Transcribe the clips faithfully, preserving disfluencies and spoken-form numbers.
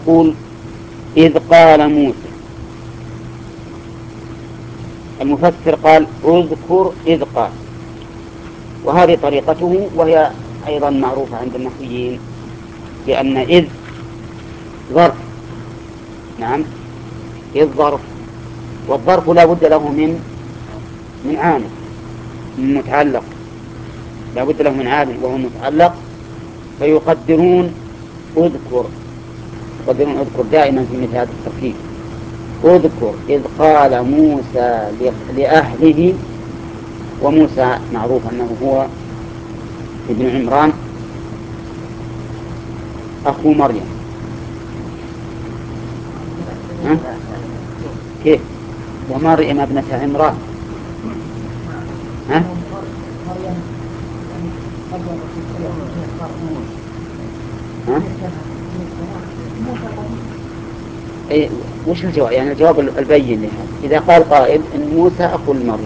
تقول إذ قال موسى. المفسر قال اذكر إذ قال، وهذه طريقته وهي أيضا معروفة عند النحويين، لأن إذ ظرف. نعم، إذ ظرف، والظرف لا بد له من من عامل، من متعلق، لا بد له من عامل وهو متعلق، فيقدرون اذكر، يقدرون اذكر دائما في مثل هذا التركيب. اذكر إذ قال موسى لأهله، وموسى معروف أنه هو ابن عمران أخو مريم. ها؟ كيف؟ ومريم ابنة عمران. ها؟ ها؟ إيه، وش الجواب؟ يعني الجواب البين لها إذا قال قائل إن موسى أخو لمريم.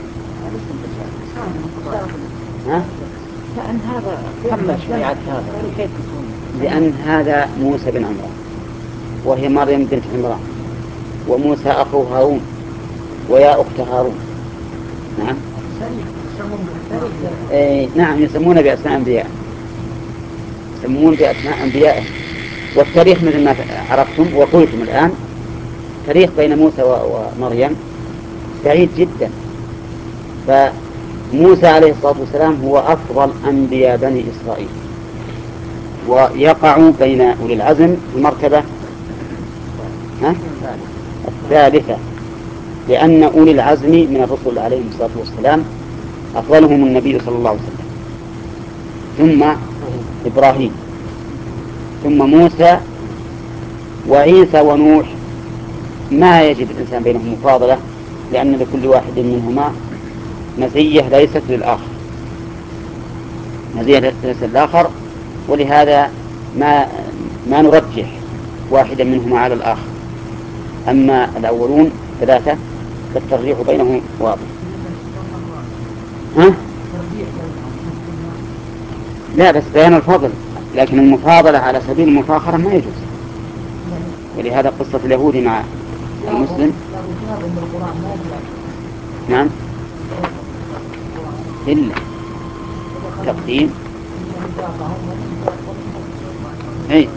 ها؟ لأن هذا كمل شريعة هذا، كيف يكون؟ لأن هذا موسى بن عمران وهي مريم بنت عمران، وموسى أخو هارون ويا أخت هارون. نعم. إيه نعم، يسمون بأسماء أنبياء، يسمون بأسماء أنبيائهم. والتاريخ مثل ما عرفتم وقلتم الآن، تاريخ بين موسى ومريم بعيد جدا. فموسى عليه الصلاة والسلام هو أفضل أنبياء بني إسرائيل، ويقع بين أولي العزم المرتبة الثالثة، لأن أولي العزم من الرسل عليهم الصلاة والسلام أفضلهم النبي صلى الله عليه وسلم، ثم إبراهيم، ثم موسى وعيسى ونوح. ما يجد الإنسان بينهم مفاضلة، لأن لكل واحد منهما مزية ليست للآخر، مزية ليست للآخر، ولهذا ما ما نرجح واحدا منهما على الآخر. أما الأولون ثلاثة فالترجيح بينهم واضح. ها؟ لا، بس بيان الفضل، لكن المفاضلة على سبيل المفاخرة ما يجوز. ولهذا قصة اليهود مع المسلم. نعم، إلا تقديم. أي.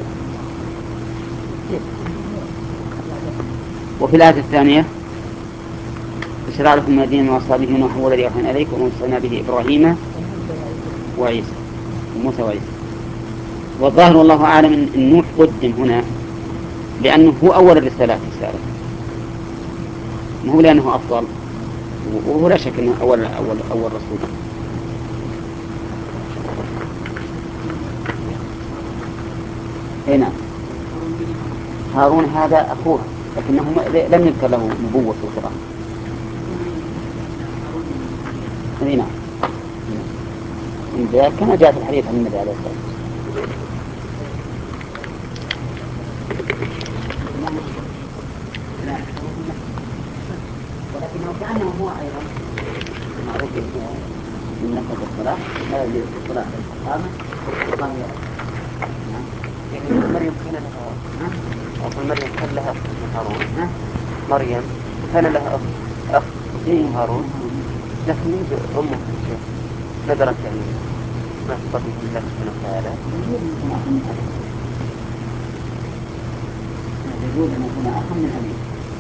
وفي الآية الثانية اشرع لكم من الدين وأصابه نوح هو الذي أوحينا إليك ووصينا به إبراهيم وعيسى وموسى وعيسى. والظاهر والله أعلم أن نوح قدم هنا لأنه هو أول الرسالات الرسالة، ما هو لأنه أفضل، وهو لا شك أنه أول أول أول رسول. هنا هارون هذا أخوه، لكنه لم يذكر له نبوة في القرآن. هنا كما جاء في الحديث عن النبي عليه الصلاة والسلام. ولكنه كأنه هو أيضا معروف من نفس الصلاة، لا يجوز الصلاة الإقامة إقامة. يعني مريم كان لها أخت، مريم كان لها أخت هارون. مريم كان لها أخت أخت هارون، لكن يجب أمه ندرت يعني ما تقدم الله سبحانه وتعالى. يقول أن يكون أخا من أبيه.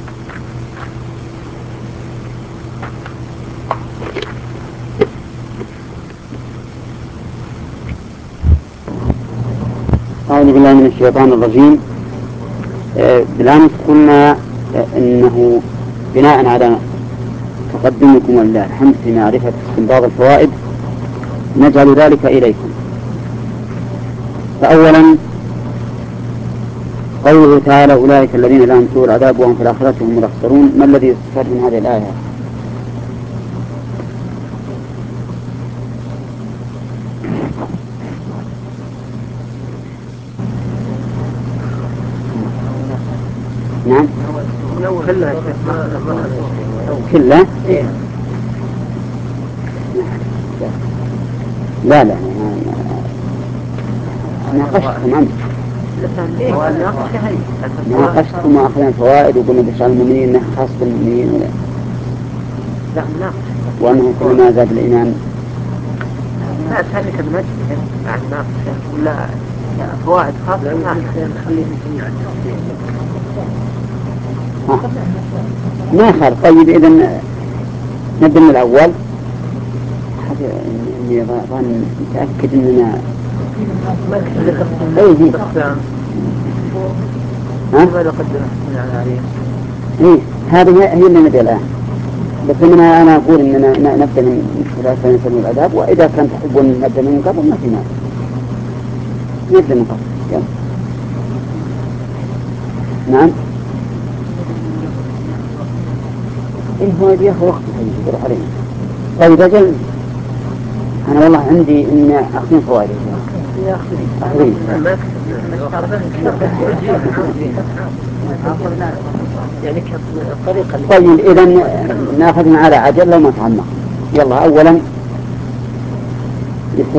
أعوذ بالله من الشيطان الرجيم. بالأمس قلنا إنه بناء على تقدمكم ولله الحمد في معرفة استنباط الفوائد نجعل ذلك إليكم. فأولا قوله تعالى أولئك الذين لهم سوء العذاب وهم في الآخرة هم الأخسرون، ما الذي يستفاد من هذه الآية؟ نعم كلها كلها لا لا ناقشتكم أنت ناقشتكم أخذنا الفوائد وقلنا بشرى المؤمنين أنه خاص بالمؤمنين ولا لا مناقشة وأنه كل ما زاد الإيمان لا تهلك بنفسه عن ناقشة ولا فوائد خاصة ما يخالف. طيب إذن نبدأ من الأول. إني ظن متأكد إننا أي هي ها؟ إيه هذه هي اللي نبي الآن. بس أنا أنا أقول إننا نبدأ من ثلاثة نسلم الأداب، وإذا كان تحبون نبدأ من قبل ما في مانع نبدأ من قبل. يلا. نعم. إيه هو بياخذ وقت يروح علينا. طيب أجل أنا والله عندي إن أخذين فوائد يا أخي طيب إذن نأخذ على عجل لو ما تعمق. يلا أولا